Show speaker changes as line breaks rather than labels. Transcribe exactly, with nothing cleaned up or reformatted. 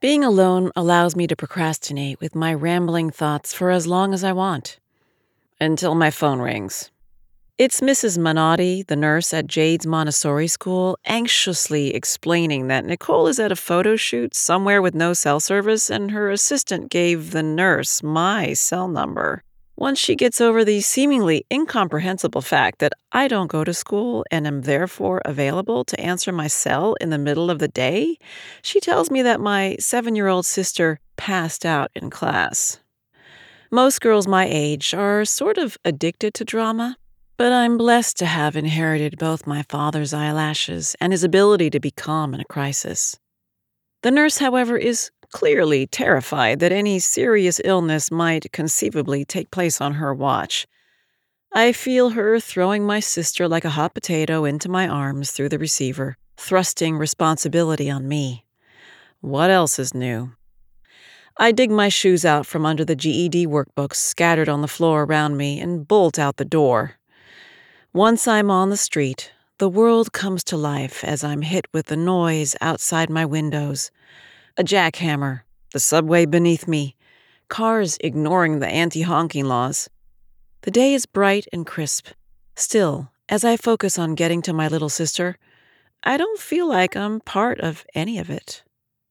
Being alone allows me to procrastinate with my rambling thoughts for as long as I want, until my phone rings. It's Missus Minotti, the nurse at Jade's Montessori school, anxiously explaining that Nicole is at a photo shoot somewhere with no cell service and her assistant gave the nurse my cell number. Once she gets over the seemingly incomprehensible fact that I don't go to school and am therefore available to answer my cell in the middle of the day, she tells me that my seven-year-old sister passed out in class. Most girls my age are sort of addicted to drama, but I'm blessed to have inherited both my father's eyelashes and his ability to be calm in a crisis. The nurse, however, is clearly terrified that any serious illness might conceivably take place on her watch. I feel her throwing my sister like a hot potato into my arms through the receiver, thrusting responsibility on me. What else is new? I dig my shoes out from under the G E D workbooks scattered on the floor around me and bolt out the door. Once I'm on the street, the world comes to life as I'm hit with the noise outside my windows. A jackhammer, the subway beneath me, cars ignoring the anti-honking laws. The day is bright and crisp. Still, as I focus on getting to my little sister, I don't feel like I'm part of any of it.